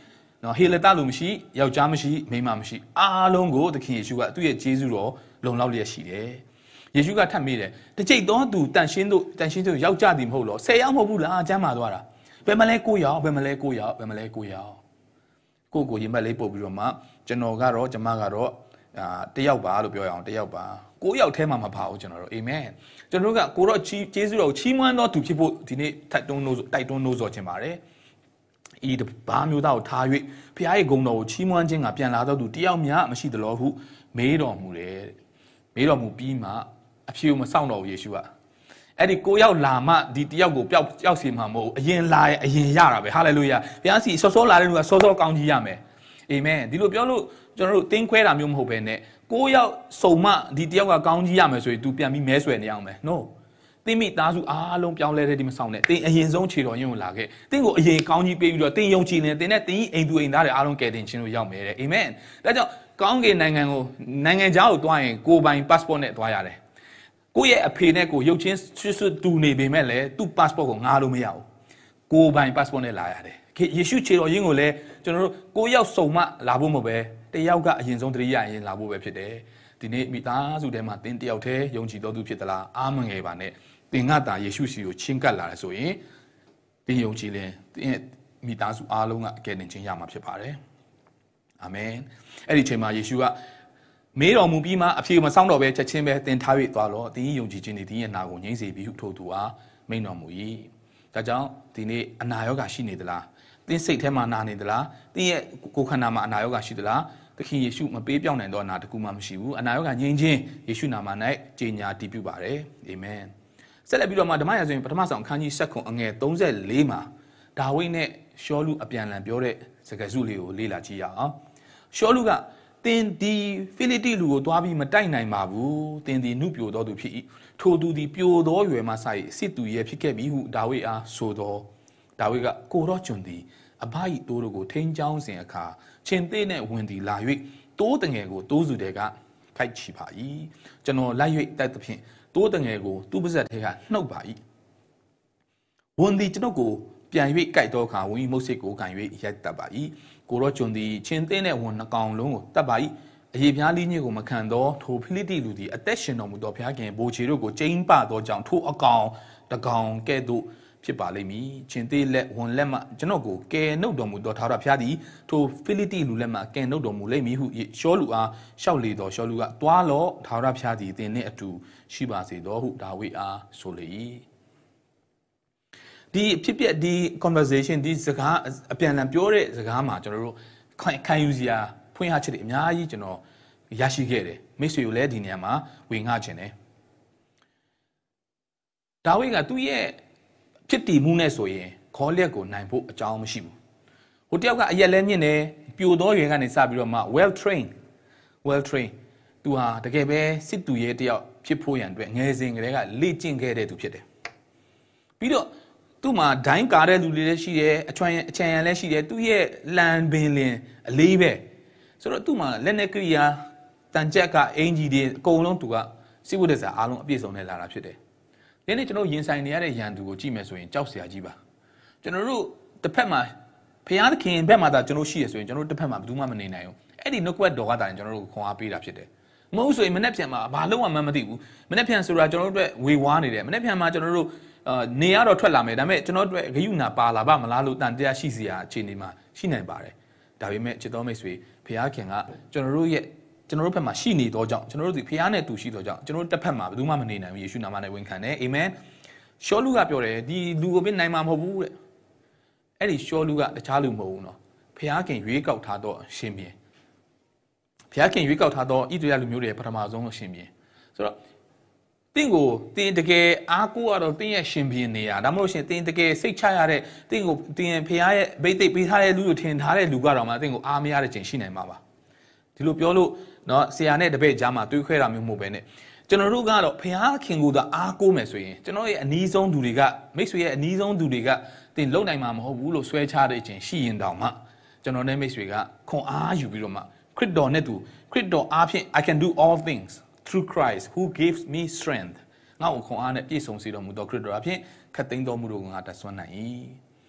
နော်ဟေလတာလူမရှိယောက်ျားမရှိမိန်းမမရှိအားလုံးကိုသခင်ယေရှုကသူ့ရဲ့ဂျေဇုတော်လုံလောက်လျက်ရှိတယ်ယေရှုကထပ်မေးတယ်တစ်ကြိမ်တော့သူတန်ရှင်းတို့တန်ရှင်းတို့ယောက်ျားသည်မဟုတ်လို့ဆယ်ယောက်မဟုတ်ဘူးလားကျမ်းမာသွားတာဘယ်မလဲကိုယောက်ဘယ်မလဲကိုယောက်ဘယ်မလဲကိုယောက်ကိုကိုရင်မက်လေးပုတ်ပြီးတော့မှကျွန်တော်ကတော့ကျမကတော့အာတယောက်ပါလို့ပြောရအောင်တယောက်ပါကိုယောက်ထဲမှာမပါဘူးကျွန်တော်တို့အာမင်ကျွန်တော်တို့ကကိုတော့ဂျေဇုတော်ချီးမွမ်းတော်သူဖြစ်ဖို့ဒီနေ့တိုက်တွန်းလို့တိုက်တွန်းလို့ဆိုချင်ပါတယ်ဤဘာမျိုးသားကိုထား၍ဖခင်ရဲ့ဂုဏ်တော်ကိုချီးမွမ်းခြင်းကပြန်လာတော့သူတယောက်များမရှိသလိုဟုမေးတော်မူတယ်မေးတော်မူပြီးမှအဖြေကိုမစောင့်တော့ဘူးယေရှုကအဲ့ဒီကိုရောက်လာမှဒီတယောက်ကိုပျောက်ပျောက်စီမှာမဟုတ်အရင်လာရင်အရင်ရတာပဲဟာလေလုယာဘုရားစီစောစောလာတဲ့လူကစောစောကောင်းကြီးရမယ်အာမင်ဒီလိုပြောလို့ကျွန်တော်တို့တင်းခွဲတာမျိုးမဟုတ်ဘဲနဲ့ကိုရောက်စုံမှဒီတယောက်ကကောင်းကြီးရမယ်ဆိုရင် तू ပြန်ပြီးမဲဆွယ်နေအောင်မယ် noတင်းမိသားစုအားလုံးပြောင်းလဲတဲ့ဒီမဆောင်နဲ့တင်းအရင်ဆုံးခြေတော်ရင်းကိုလာခဲ့တင်းကိုအရင်ကောင်းကြီးပေးပြီးတော့တင်းယုံကြည်နေတင်းနဲ့တင်းကြီးအိမ်သူအိမ်သားတွေအားလုံးကယ်တင်ခြင်းလို့ရောက်မယ်တဲ့အာမင်ဒါကြောင့်ကောင်းကင်နိုင်ငံကိုနိုင်ငံခြားကိုတွားရင်ကိုယ်ပိုင် passport နဲ့တွားရတယ်ကိုယ့်ရဲ့အဖေနဲ့ကိုရုပ်ချင်းဆွဆွတူနေပေမဲ့လည်းသူ့ passport ကိုငားလို့မရဘူးကိုယ်ပိုင် passport နဲ့လာရတယ်ယေရှုခြေတော်ရင်းကိုလည်းကျွန်တော်တို့ကိုရောက်စုံမှလာဖို့မဟုတ်ပဲတယောက်ကအရင်ဆုံးတတိယအရင်လာဖို့ပဲဖြစ်တယ်ဒီနေ့မိသားစုထဲမှာတင်းတယောက်တည်းယုံကြည်တော်သူဖြစ်သလားအားမငယ်ပါနဲ့တင်ငါတာယေရှုစီကိုချင်းကပ်လာတယ်ဆိုရင်တင်းယုံကြည်ရင်တင်းမိသားစုအားလုံးကအကယ်တင်ခြင်းရမှာဖြစ်ပါတယ်အာမင်အဲ့ဒီချိန်မှာယေရှုကမေးတော်မူပြီးမှအဖြေမဆောင်တော့ပဲချက်ချင်းပဲတင်ထား၍သွားတော့တင်းယုံကြည်ခြင်းနဲ့တင်းရဲ့နာကိုငြိမ့်စေပြီးထို့သူအားမိန်တော်မူ၏ဒါကြောင့်ဒီနေ့အနာရောဂါရှိနေသလားတင်းစိတ်ထဲမှာနာနေသလားတင်းရဲ့ကိုယ်ခန္ဓာမှာအနာရောဂါရှိသလားသခင်ယေရှုမပေးပြောင်းနိုင်တော့အနာတကူမှမရှိဘူးအနာရောဂါငြိမ်းချင်းယေရှုနာမ၌ကြေညာတည်ပြုပါတယ်အာမင်ဆက်လက်ပြီးတော့မှဓမ္မရာဇဝင်ပထမဆုံးအခန်းကြီး၁၇အငယ်၃၄မှာဒါဝိဒ်နဲ့ရှောလုအပြန်အလှန်ပြောတဲ့စကားစုလေးကိုလေ့လာကြည့်ရအောင်ရှောလုကတင်ဒီဖိလိတိလူကိုသွားပြီးမတိုက်နိုင်ပါဘူးတင်ဒီနှုတ်ပြိုတော်သူဖြစ်၏ထိုသူသည်ပြိုသောရွယ်မှစ၏စစ်သူရဲ့ဖြစ်ခဲ့ပြီဟုဒါဝိဒ်အားဆိုတော်ဒါဝိဒ်ကကိုတော်ကျွန်သည်အဘ၏တိုးတို့ကိုထိန်းချောင်းစဉ်အခါချင်းသေးနဲ့ဝင်သည်လာ၍တိုးတငယ်ကိုတိုးစုတဲကခိုက်ချီပါ၏ကျွန်တော်လိုက်၍တိုက်သဖြင့်တိုးတငယ်ကိုသူ့ပါဇက်ထဲကနှုတ်ပါ၏ဝန်သည်ကျွန်ုပ်ကိုပြန်၍ကြိုက်သောအခါဝင်းမုတ်စိတ်ကိုကန်၍ရိုက်တတ်ပါ၏ကိုရောကျွန်သည်ချင်းသေးနဲ့ဝန်နှကောင်လုံးကိုတတ်ပါ၏အယေပြားလေးညစ်ကိုမခံသောထိုဖိလိတိလူသည်အသက်ရှင်တော်မူသောဘုရားခင်ဘိုးချေတို့ကိုကျိန်းပသောကြောင့်ထိုအကောင်တကောင်ကဲ့သို့ဖြစ်ပါလိမ့်မည်ချင်းသေးလက်ဝန်လက်မှကျွန်တော်ကိုကယ်နှုတ်တော်မူသောထာဝရဘုရားသည်ထိုဖိလိတိလူလက်မှကယ်နှုတ်တော်မူလိမ့်မည်ဟုရှောလူအားလျှောက်လေတော်ရှောလူကတွားလော့ထာဝရဘုရားသည်သင်နှင့်အတူရှိပါစေသောဟုဒါဝိဒ်အားဆိုလေ၏ဒီဖြစ်ဖြစ်ဒီ conversation ဒီစကားအပြန်အလှန်ပြောတဲ့စကားမှာကျွန်တော်တို့ခံယူစရာဖွင့်ဟချက်တွေအများကြီးကျွန်တော်ရရှိခဲ့တယ်မိတ်ဆွေကိုလည်းဒီနေရာမှာဝင်ငှခြင်းတယ်ဒါဝိဒ်ကသူ့ရဲ့ဖြစ်တည်မှုနဲ့ဆိုရင်ခေါ်လက်ကိုနိုင်ဖို့အကြောင်းမရှိဘူးဟိုတယောက်ကအရက်လဲမြင့်တယ်ပြိုသောရွယ်ကနေစပြီးတော့မှ well trained well trained သူဟာတကယ်ပဲစစ်သူရဲ့တယောက်ဖြစ်ဖို့ရန်အတွက်ငယ်စဉ်ကတည်းကလေ့ကျင့်ခဲ့တဲ့သူဖြစ်တယ်ပြီးတော့သူ့မှာဒိုင်းကာတဲ့လူတွေလည်းရှိတယ်အချွန်အချံရံလည်းရှိတယ်သူ့ရဲ့လန်ပင်လင်အလေးပဲဆိုတော့သူ့မှာလက်နဲ့ကိရိယာတန်ကြက်ကအင်ဂျီတွေအကုန်လုံးသူကစစ်ဝတ်ဒစာအားလုံးအပြည့်စုံနဲ့လာတာဖြစ်တယ်ဒီနေ့ကျွန်တော်ရင်ဆိုင်နေရတဲ့ရန်သူကိုကြည့်မယ်ဆိုရင်ကြောက်စရာကြီးပါကျွန်တော်တို့တစ်ဖက်မှာဖျားသခင်ဘက်မှာသာကျွန်တော်ရှိရဆိုရင်ကျွန်တော်တို့တစ်ဖက်မှာဘယ်သူမှမနေနိုင်ဘူးအဲ့ဒီနှုတ်ကပတ်တော်ကတာရင်ကျွန်တော်တို့ကိုခွန်အားပေးတာဖြစ်တယ်မဟုတ်ဆိုရင်မနေ့ပြန်မှာဘာလို့မှမသိဘူးမနေ့ပြန်ဆိုတာကျွန်တော်တို့အတွက်ဝေဝါးနေတယ်မနေ့ပြန်မှာကျွန်တော်တို့နေရတော့ထွက်လာမယ်ဒါပေမဲ့ကျွန်တော်တို့ဂယုဏပါလာပါမလားလို့တန်တရားရှိစရာအခြေအနေမှာရှိနိုင်ပါတယ်ဒါပေမဲ့ချစ်တော်မိတ်ဆွေဖျားခင်ကကျွန်တော်တို့ရဲ့ကျွန်တော်တို့ဘက်မှာရှိနေသောကြောင့်ကျွန်တော်တို့ဒီဖျားနဲ့တူရှိသောကြောင့်ကျွန်တော်တို့တစ်ဖက်မှာဘယ်သူမှမနေနိုင်ဘူးယေရှုနာမနဲ့ဝန်ခံတယ်အာမင်ရှောလူကပြောတယ်ဒီလူကိုပြင်နိုင်မှာမဟုတ်ဘူးတဲ့အဲ့ဒီရှောလူကတခြားလူမဟုတ်ဘူးနော်ဖျားခင်ရွေးကောက်ထားသောရှင်ဘုရင်ဖျားခင်ရွေးကောက်ထားသောဣသရေလလူမျိုးတွေပထမဆုံးရှင်ဘုရင်ဆိုတော့တင့်ကိုတင်တကယ်အားကိုးရတော့တင်းရဲ့ရှင်ဘုရင်နေရဒါမှမဟုတ်ရှင်တင်းတကယ်စိတ်ချရတဲ့တင့်ကိုတင်ဖျားရဲ့ဗိသိက်ပေးထားတဲ့လူကိုထင်ထားတဲ့လူကတော့မှတင့်ကိုအားမရတဲ့ချိန်ရှိနိုင်မှာပါဒီလိုပြောလို့နော်ဆရာနဲ့တပည့်ကြားမှာတွေးခွဲတာမျိုးမဟုတ်ပဲနဲ့ကျွန်တော်တို့ကတော့ဖျားခင်ကိုသာအားကိုးမယ်ဆိုရင်ကျွန်တော်ရဲ့အနီးဆုံးသူတွေကမိတ်ဆွေရဲ့အနီးဆုံးသူတွေကတင်လုံနိုင်မှာမဟုတ်ဘူးလို့ဆွဲချတဲ့အချိန်ရှိရင်တောင်မှကျွန်တော်နဲ့မိတ်ဆွေကခွန်အားယူပြီးတော့မှခရစ်တော်နဲ့သူခရစ်တော်အားဖြင့် I can do all things through Christ who gives me strength ငါ့ကိုခွန်အားနဲ့ပြည့်စုံစေတော်မူသောခရစ်တော်အားဖြင့်ခတ်သိမ်းတော်မူတော်ကိုငါတတ်ဆွမ်းနိုင်၏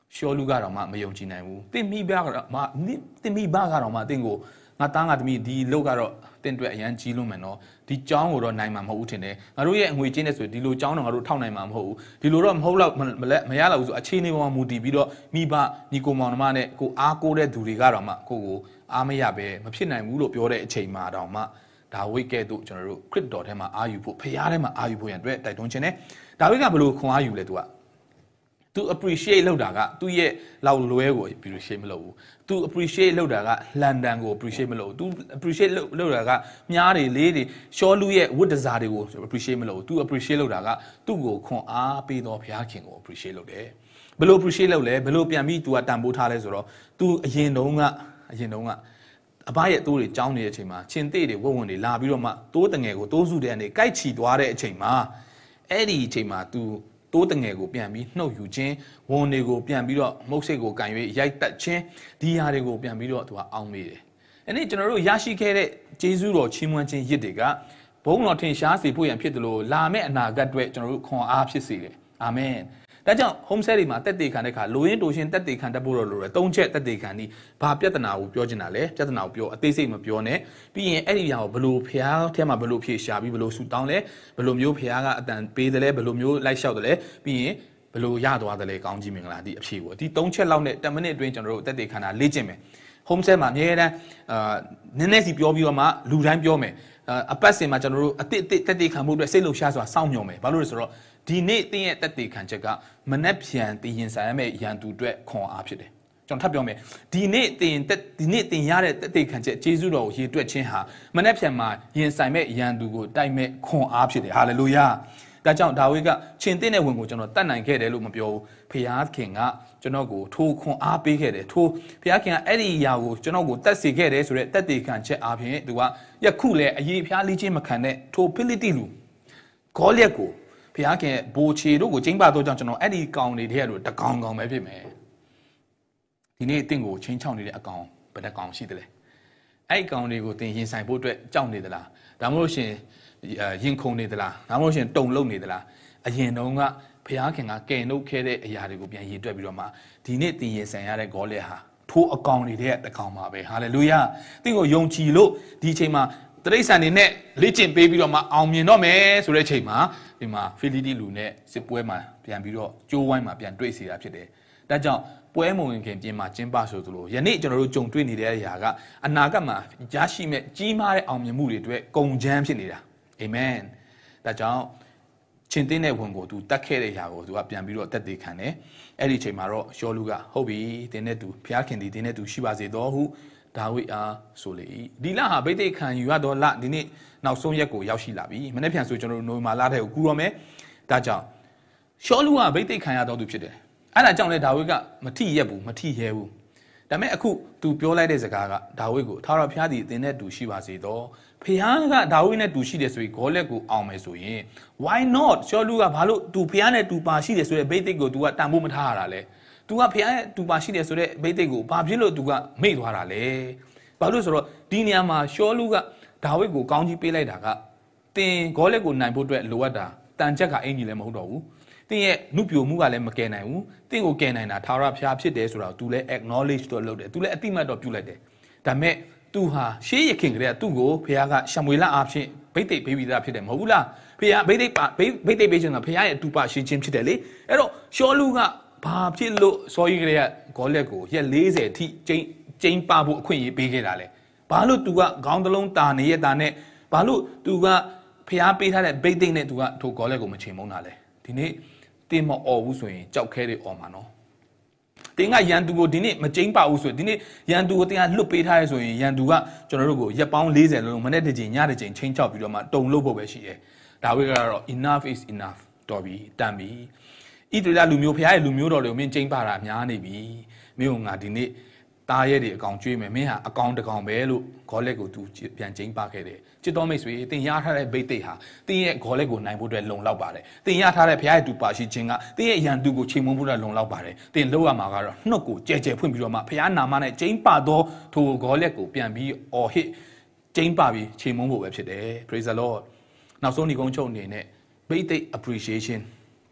ရှောလူကတော့မှမယုံကြည်နိုင်ဘူးတင်မိဘကတော့မတင်မိဘကတော့မှတင်ကိုငါသားငါသမီးဒီလောက်ကတော့တင်အတွက်အရန်ကြီးလုံးမယ်နော်ဒီចောင်းကိုတော့နိုင်မှာမဟုတ်ဘူးထင်တယ်ငါတို့ရဲ့အငွေချင်းနဲ့ဆိုဒီလိုចောင်းတော့ငါတို့ထောက်နိုင်မှာမဟုတ်ဘူးဒီလိုတော့မဟုတ်တော့မလက်မရတော့ဘူးဆိုအခြေအနေပေါ်မှာမူတည်ပြီးတော့မိဘညီကိုမောင်နှမနဲ့ကိုအားကိုးတဲ့သူတွေကတော့မှကိုကိုအားမရပဲမဖြစ်နိုင်ဘူးလို့ပြောတဲ့အချိန်မှာတော့မှဒါဝိတ်ကဲ့သို့ကျွန်တော်တို့ခရစ်တော်ထဲမှာအာယူဖို့ဖျားထဲမှာအာယူဖို့ရန်အတွက်တိုက်တွန်းခြင်းနဲ့ဒါဝိတ်ကဘယ်လိုခွန်အားယူလဲသူကသူ appreciate လုပ်တာကသူ့ရဲ့လောက်လွဲကို appreciate မလုပ်ဘူးသူ appreciate လုပ်တာကလန်ဒန်ကို appreciate မလုပ်ဘူးသူ appreciate လုပ်တာကမြားတွေလေးတွေရှောလူရဲ့ဝတ်တစားတွေကို appreciate မလုပ်ဘူးသူ appreciate လုပ်တာကသူ့ကိုခွန်အားပေးတော်ဘုရားခင်ကို appreciate လုပ်တယ်ဘယ်လို appreciate လုပ်လဲဘယ်လိုပြန်ပြီး तू ကတန်ဖိုးထားလဲဆိုတော့ तू အရင်တုန်းကအရင်တုန်းကအဘရဲ့တိုးတွေကြောင်းနေတဲ့အချိန်မှာချင်းသေးတွေဝုံဝုံတွေလာပြီးတော့မှတိုးတငယ်ကိုတိုးစုတဲ့အနေကိုက်ချီသွားတဲ့အချိန်မှာအဲ့ဒီအချိန်မှာ तूတိုးတငယ်ကိုပြန်ပြီးနှုတ်ယူခြင်းဝန်တွေကိုပြန်ပြီးတော့မုတ်စိတ်ကိုကန်၍ရိုက်တက်ခြင်းဒီဟာတွေကိုပြန်ပြီးတော့သူကအောင်းမိတယ်။အဲ့ဒီကျွန်တော်တို့ရရှိခဲ့တဲ့ဂျေဇုတော်ချီးမွမ်းခြင်းရစ်တွေကဘုန်းတော်ထင်ရှားစေဖို့ရန်ဖြစ်တယ်လို့လာမယ့်အနာဂတ်အတွက်ကျွန်တော်တို့ခွန်အားဖြစ်စေတယ်။အာမင်။ဒါကြောင့် home set တွေမှာတက်တေခံတဲ့ခါလိုရင်းတိုရှင်တက်တေခံတတ်ဖို့တော့လိုတယ်။သုံးချက်တက်တေခံဒီဘာပြဿနာကိုပြောချင်တာလဲပြဿနာကိုပြောအသေးစိတ်မပြောနဲ့ပြီးရင်အဲ့ဒီအရာကိုဘယ်လိုဖျားထဲမှာဘယ်လိုဖြေရှာပြီးဘယ်လိုဆူတောင်းလဲဘယ်လိုမျိုးဖျားကအတန်ပေးတယ်လဲဘယ်လိုမျိုးလိုက်လျှောက်တယ်လဲပြီးရင်ဘယ်လိုရသွားတယ်လဲကောင်းကြီးမင်္ဂလာဒီအဖြေကိုဒီသုံးချက်လောက်နဲ့tenမိနစ်အတွင်းကျွန်တော်တို့တက်တေခံတာလေ့ကျင့်မယ် home set မှာအများတန်းအာနည်းနည်းစီပြောပြီးတော့မှလူတိုင်းပြောမယ်အပတ်စဉ်မှာကျွန်တော်တို့အတစ်အတစ်တက်တေခံမှုအတွက်စိတ်လှုပ်ရှားစွာစောင့်မျှော်မယ်ဘာလို့လဲဆိုတော့ဒီနေ့တင်းရဲ့တက်တေခံချက်ကမနှက်ပြန်တည်ရင်ဆိုင်ရမယ့်ရန်သူအတွက်ခွန်အားဖြစ်တယ်ကျွန်တော်ထပ်ပြောမယ်ဒီနေ့တင်ဒီနေ့တင်ရတဲ့တက်တေခံချက်ဂျေဇုတော်ကိုရေတွက်ခြင်းဟာမနှက်ပြန်မှာရင်ဆိုင်မဲ့ရန်သူကိုတိုက်မဲ့ခွန်အားဖြစ်တယ်ဟာလေလုယာဒါကြောင့်ဒါဝိဒ်ကချင်းတင်းတဲ့ဝင်ကိုကျွန်တော်တတ်နိုင်ခဲ့တယ်လို့မပြောဘူးဖခင်ကကျွန်တော်ကိုထိုးခွန်အားပေးခဲ့တယ်ထိုးဖခင်ကအဲ့ဒီအရာကိုကျွန်တော်ကိုတတ်စေခဲ့တယ်ဆိုတဲ့တက်တေခံချက်အားဖြင့်သူကယခုလည်းအရေးဖျားလေးချင်းမခံတဲ့ထိုးဖိလိတိလူဂေါလျက်ကိုဖခင်ဘိုချေတို့ကိုချင်းပါတော့ကြောင့်ကျွန်တော်အဲ့ဒီကောင်တွေတည်းကတော့တကောင်ကောင်ပဲဖြစ်မယ်ဒီနေ့အင့်ကိုချင်းချောင်းနေတဲ့အကောင်ဘယ်နှကောင်ရှိသလဲအဲ့အကောင်တွေကိုတင်ရင်ဆိုင်ဖို့အတွက်ကြောက်နေသလားဒါမှမဟုတ်ရှင်ရင်ခုန်နေသလားဒါမှမဟုတ်ရှင်တုံလုံနေသလားအရင်တုန်းကဘုရားခင်ကကယ်နှုတ်ခဲ့တဲ့အရာတွေကိုပြန်ရည်တွက်ပြီးတော့မှဒီနေ့တင်ရင်ဆိုင်ရတဲ့ဂေါလျက်ဟာထိုးအကောင်တွေတဲ့တကောင်ပါပဲဟာလေလုယာတင့်ကိုယုံကြည်လို့ဒီအချိန်မှာတရိษံနေနဲ့လေ့ကျင့်ပေးပြီးတော့မှအောင်မြင်တော့မယ်ဆိုတဲ့အချိန်မှာဒီမှာဖိလိတိလူနဲ့စစ်ပွဲမှာပြန်ပြီးတော့ကျိုးဝိုင်းမှာပြန်တွေ့စီတာဖြစ်တယ်ဒါကြောင့်ပွဲမဝင်ခင်ပြင်မှာကျင်းပဆိုသလိုယနေ့ကျွန်တော်တို့ကြုံတွေ့နေတဲ့အရာကအနာဂတ်မှာရရှိမဲ့ကြီးမားတဲ့အောင်မြင်မှုတွေအတွက်ကုန်ချမ်းဖြစ်နေတာအာမင်ဒါကြောင့်ချင်းတင်းတဲ့ဝင်ကိုသူတတ်ခဲ့တဲ့အရာကိုသူကပြန်ပြီးတော့တက်သေးခံတယ်အဲ့ဒီအချိန်မှာတော့ရှောလူကဟုတ်ပြီတင်းနဲ့သူဘုရားခင်ဒီတင်းနဲ့သူရှိပါစေတော့ဟုဒါဝိဒ်အားဆိုလေဒီလဟာဗိသိက်ခံယူရတော့လဒီနေ့နောက်ဆုံးရက်ကိုရောက်ရှိလာပြီမနေ့ပြန်ဆိုကျွန်တော်တို့နိုမာလာတဲ့ကိုကူတော့မယ်ဒါကြောင့်ရှောလူကဗိသိက်ခံရတော့သူဖြစ်တယ်အဲ့ဒါကြောင့်လေဒါဝိဒ်ကမထိရက်ဘူးမထိရဲဘူးဒါပေမဲ့အခုသူပြောလိုက်တဲ့စကားကဒါဝိဒ်ကိုထာဝရဘုရားသည်အသင်နဲ့တူရှိပါစေတော့ဘုရားကဒါဝိဒ်နဲ့တူရှိတယ်ဆိုပြီးဂေါလက်ကိုအောင်မယ်ဆိုရင် why not ရှောလူကဘာလို့သူဘုရားနဲ့တူပါရှိတယ်ဆိုတဲ့ဗိသိက်ကို तू ကတန်ဖို့မထားရတာလဲतू ကဘုရားနဲ့တူပါရှိတယ်ဆိုတဲ့ဗိသိက်ကိုဘာဖြစ်လို့ तू ကမိတ်သွားတာလဲဘာလို့ဆိုတော့ဒီနေရာမှာရှောလူကဒါဝိဒ်ကိုကောင်းကြီးပေးလိုက်တာကတင်ဂေါလက်ကိုနိုင်ဖို့အတွက်လိုအပ်တာတန်ချက်ကအင်ကြီးလည်းမဟုတ်တော့ဘူးတင်းရဲ့နှုတ်ပြိုမှုကလည်းမကယ်နိုင်ဘူးတင်းကိုကယ်နိုင်တာထာဝရဘုရားဖြစ်တယ်ဆိုတော့ तू လည်း acknowledge တော့လုပ်တယ် तू လည်းအတိမတ်တော့ပြုလိုက်တယ်ဒါပေမဲ့ तू ဟာရှေးရခင်ကတည်းကသူ့ကိုဘုရားကရှမွေလအားဖြင့်ဗိသိက်ပေးပြီးသားဖြစ်တယ်မဟုတ်ဘူးလားဘုရားဗိသိက်ပါဗိသိက်ပေးခြင်းကဘုရားရဲ့အတူပါရှိခြင်းဖြစ်တယ်လေအဲ့တော့ရှောလူကဘာဖြစ်လို့စောကြီးကလေးကဂေါလက်ကိုရက်လေးဆယ်ထိကျင်းကျင်းပဖို့အခွင့်အရေးပေးခဲ့တာလဲဘာလို့ तू ကခေါင်းတစ်လုံးတာနေရတာနဲ့ဘာလို့ तू ကဘုရားပေးထားတဲ့ဗိသိက်နဲ့ तू ကထိုဂေါလက်ကိုမချိန်မုန်းတာလဲဒီနေ့တင်းမអော်ဘူးဆိုရင်ကြောက်ခဲတွေអော်မှာနော်တင်းကရန်သူကိုဒီနေ့မကျင်းပဘူးဆိုရင်ဒီနေ့ရန်သူကိုတင်းကလွတ်ပေးထားရဲဆိုရင်ရန်သူကကျွန်တော်တို့ကိုရက်ပေါင်းလေးဆယ်လုံးမနေ့တစ်ချိန်ညတစ်ချိန်ချင်းချောက်ပြီးတော့မှတုံလို့ဖို့ပဲရှိတယ်ဒါဝိဒ်ကတော့ enough is enough တော်ပြီတန်ပြီဣသရေလလူမျိုးဖရားရဲ့လူမျိုးတော်တွေကိုမင်းကျင်းပတာများနေပြီမင်းကငါဒီနေ့တားရဲတွေအကောင်ကျွေးမယ်မင်းဟာအကောင်တကောင်ပဲလို့ဂေါလက်ကိုသူပြန်ကျင်းပခဲ့တယ်ချစ်တော်မိတ်ဆွေတင်ရထားတဲ့ဗိသိက်ဟာတင်းရဲ့ဂေါလက်ကိုနိုင်ဖို့အတွက်လုံလောက်ပါတယ်တင်ရထားတဲ့ဘုရားရဲ့တူပါရှိခြင်းကတင်းရဲ့ယံတူကိုချိန်မုံဖို့အတွက်လုံလောက်ပါတယ်တင်လောက်ရမှာကတော့နှုတ်ကိုကြဲကြဲဖွင့်ပြီးတော့မှဘုရားနာမနဲ့ကျင်းပသောထိုဂေါလက်ကိုပြန်ပြီးအော်ဟစ်ကျင်းပပြီးချိန်မုံဖို့ပဲဖြစ်တယ် praise the lord နောက်ဆုံးဒီကုန်းချုပ်အနေနဲ့ဗိသိက် appreciation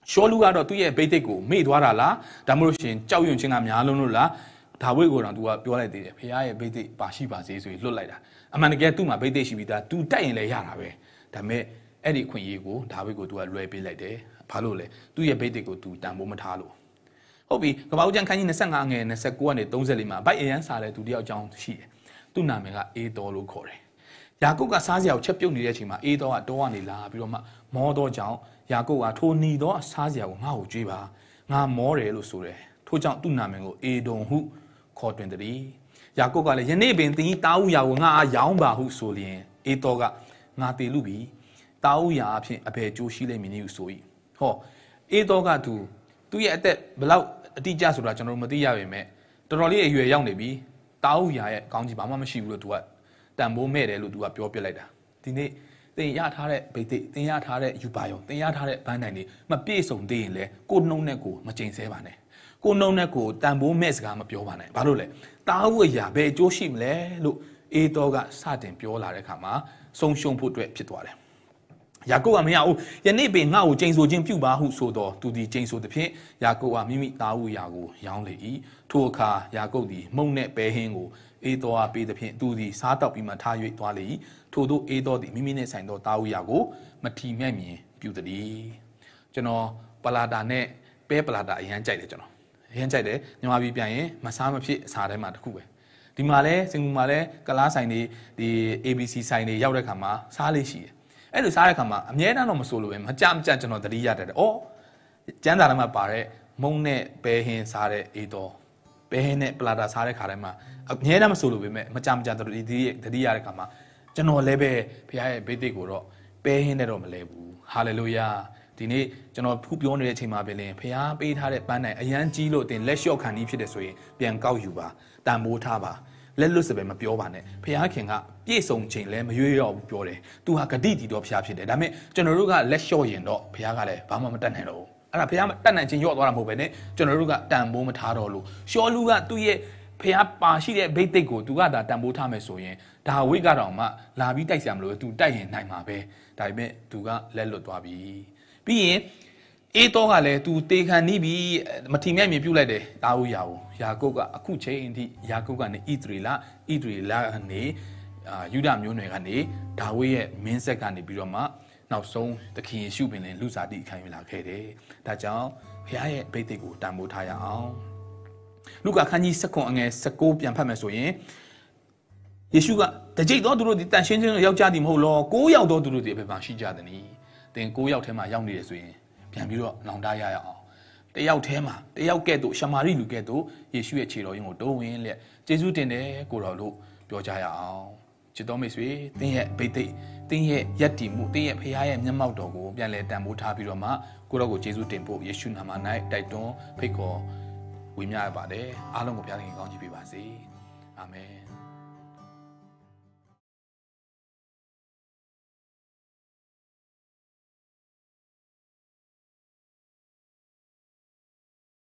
ရှောလူကတော့သူ့ရဲ့ဘိသိက်ကိုမေ့သွားတာလားဒါမှမဟုတ်ရှင်ကြောက်ရွံ့ခြင်းကများလုံးလို့လားဒါဝိဒ်ကိုတော့သူကပြောလိုက်သေးတယ်ဖခင်ရဲ့ဘိသိက်ပါရှိပါစေဆိုပြီးလွတ်လိုက်တာအမှန်တကယ်သူ့မှာဘိသိက်ရှိပြီးသားသူတိုက်ရင်လည်းရတာပဲဒါပေမဲ့အဲ့ဒီအခွင့်အရေးကိုဒါဝိဒ်ကိုသူကလွယ်ပေးလိုက်တယ်ဘာလို့လဲသူ့ရဲ့ဘိသိက်ကိုသူတန်ဖိုးမထားလို့ဟုတ်ပြီကပ္ပဦးကျမ်းခန်းကြီး25ငယ်29ကနေ34မှာဘိုက်အရန်စားတဲ့သူတယောက်အကြောင်းရှိတယ်သူ့နာမည်ကအေသောလို့ခေါ်တယ်ယာကုပ်ကစားစရာကိုချက်ပြုတ်နေတဲ့အချိန်မှာအေသောကတောကနေလာပြီးတော့မှမောသောကြောင့်ယာကုပ်ကထိုနီသောစားစရာကိုငါ့ကိုကြွေးပါငါမောတယ်လို့ဆိုတယ်ထို့ကြောင့်သူ့နာမည်ကိုအေဒုံဟုခေါ်တွင်တည်းယာကုပ်ကလည်းယနေ့ပင်သင်တာဥယာကိုငါအားရောင်းပါဟုဆိုလျင်အေသောကငါတေလူပြီတာဥယာအဖြစ်အဘယ်ကျိုးရှိလိမ့်မည်နည်းဟုဆို၏ဟောအေသောကသူသူ့ရဲ့အသက်ဘယ်လောက်အတိအကျဆိုတာကျွန်တော်တို့မသိရပေမဲ့တော်တော်လေးအရွယ်ရောက်နေပြီတာဥယာရဲ့ကောင်းကြီးဘာမှမရှိဘူးလို့သူကတန်ဖိုးမဲ့တယ်လို့သူကပြောပြလိုက်တာဒီနေ့သင်ရထားတဲ့ဗိသိက်သင်ရထားတဲ့ယူပါယုံသင်ရထားတဲ့ဘန်းတိုင်တွေမပြည့်စုံသေးရင်လည်းကိုနှုံနဲ့ကိုမကျိန်ဆဲပါနဲ့ကိုနှုံနဲ့ကိုတန်ဖိုးမဲ့စကားမပြောပါနဲ့ဘာလို့လဲတာဝအရာဘယ်အကျိုးရှိမလဲလို့အေသောကစတင်ပြောလာတဲ့အခါမှာဆုံးရှုံးဖို့အတွက်ဖြစ်သွားတယ်ယာကုပ်ကမရဘူးယနေ့ပင်ငါ့ကိုကျိန်ဆိုခြင်းပြုပါဟုဆိုတော့သူသည်ကျိန်ဆိုသဖြင့်ယာကုပ်ကမိမိသားဥယာကိုရောင်းလေ၏ထိုအခါယာကုပ်သည်မုန့်နဲ့ပဲဟင်းကိုအေသောအားပေးသဖြင့်သူသည်စားတောက်ပြီးမှထား၍သွားလေ၏ထို့သောအေသောသည်မိမိနဲ့ဆိုင်သောသားဥယာကိုမထီမဲ့မြင်ပြုသည်ကျွန်တော်ပလာတာနဲ့ပဲပလာတာအရန်ကြိုက်တယ်ကျွန်တော်အရန်ကြိုက်တယ်မြန်မာပြည်ပြန်ရင်မစားမဖြစ်အစားထဲမှာတစ်ခုပဲဒီမှာလဲစင်ကူမှာလဲကလားဆိုင်တွေဒီ A B C ဆိုင်တွေရောက်တဲ့ခါမှာစားလေးရှိတယ်အဲ့လိုစားတဲ့ခါမှာအမြဲတမ်းတော့မဆိုလို့ပဲမကြမကြကျွန်တော်သတိရတယ်။အော်ကျန်းစာထဲမှာပါတဲ့မုံနဲ့ပဲဟင်းစားတဲ့အေတော်ပဲဟင်းနဲ့ပလာတာစားတဲ့ခါတိုင်းမှာအမြဲတမ်းမဆိုလို့ပဲမကြမကြသတိသတိရတဲ့ခါမှာကျွန်တော်လည်းပဲဖခင်ရဲ့ဘိသိက်ကိုတော့ပဲဟင်းနဲ့တော့မလဲဘူး။ဟာလေလုယာဒီနေ့ကျွန်တော်ဖူးပြောနေတဲ့အချိန်မှာပဲလင်ဖခင်ပေးထားတဲ့ပန်းတိုင်အရန်ကြီးလို့တင်လက်လျှော့ခံပြီးဖြစ်တယ်ဆိုရင်ပြန်ကောက်ယူပါတန်မိုးထားပါလက်လွတ်စပဲမပြောပါနဲ့ဖခင်ကပြည့်စုံခြင်းလည်းမရွေ့တော့ဘူးပြောတယ်သူဟာဂတိတီတော်ဖခင်ဖြစ်တယ်ဒါပေမဲ့ကျွန်တော်တို့ကလက်လျှော့ရင်တော့ဖခင်ကလည်းဘာမှမတတ်နိုင်တော့ဘူးအဲ့ဒါဖခင်တတ်နိုင်ခြင်းရော့သွားတာမဟုတ်ပဲနဲ့ကျွန်တော်တို့ကတန်ဖိုးမထားတော့လို့ရှောလူကသူ့ရဲ့ဖခင်ပါရှိတဲ့ဘိသိက်ကိုသူကဒါတန်ဖိုးထားမယ်ဆိုရင်ဒါဝိတ်ကတော့မှလာပြီးတိုက်ဆရာမလို့သူတိုက်ရင်နိုင်မှာပဲဒါပေမဲ့သူကလက်လွတ်သွားပြီပြီးရင်အေသောကလည်း तू တေခံနေပြီမထီမဲ့မြင်ပြုတ်လိုက်တယ်တာဝူယာကိုယာကုပ်ကအခုချိန်အထိယာကုပ်ကနေဣသရေလဣသရေလကနေအာယူဒမျိုးနွယ်ကနေဒါဝိရဲ့မင်းဆက်ကနေပြီးတော့မှနောက်ဆုံးသခင်ယေရှုပင်လည်းလူစားတိခံယူလာခဲ့တယ်ဒါကြောင့်ဘုရားရဲ့ဘိသိက်ကိုတန်ဖိုးထားရအောင်လုကာခန်းကြီး၁၉အငယ်၁၉ပြန်ဖတ်မယ်ဆိုရင်ယေရှုကတကြိတ်သောသူတို့ဒီတန်ရှင်းခြင်းယောက်ျားသည်မဟုတ်လော၉ယောက်သောသူတို့ဒီအဖေမှာရှိကြသည်။သင်၉ယောက်ထဲမှာရောက်နေတယ်ဆိုရင်ပြန်ပြီးတော့လောင်တရရအောင်တယောက်ထဲမှာတယောက်ကဲ့သို့ရှမာရိလူကဲ့သို့ယေရှုရဲ့ခြေတော်ရင်းကိုတိုးဝင်လက်ကျေးဇူးတင်တယ်ကိုတော်တို့ပြောကြရအောင်ချစ်တော်မိတ်ဆွေသင်ရဲ့ဘိသိက်သင်ရဲ့ယက်တီမှုသင်ရဲ့ဖခင်ရဲ့မျက်မှောက်တော်ကိုပြန်လဲတန်ဖိုးထားပြီးတော့မှကိုတော်ကိုကျေးဇူးတင်ဖို့ယေရှုနာမ၌တိုက်တွန်းဖိတ်ခေါ်ဝေမျှရပါတယ်အားလုံးကိုဘုရားသခင်ကောင်းချီးပေးပါစေအာမင်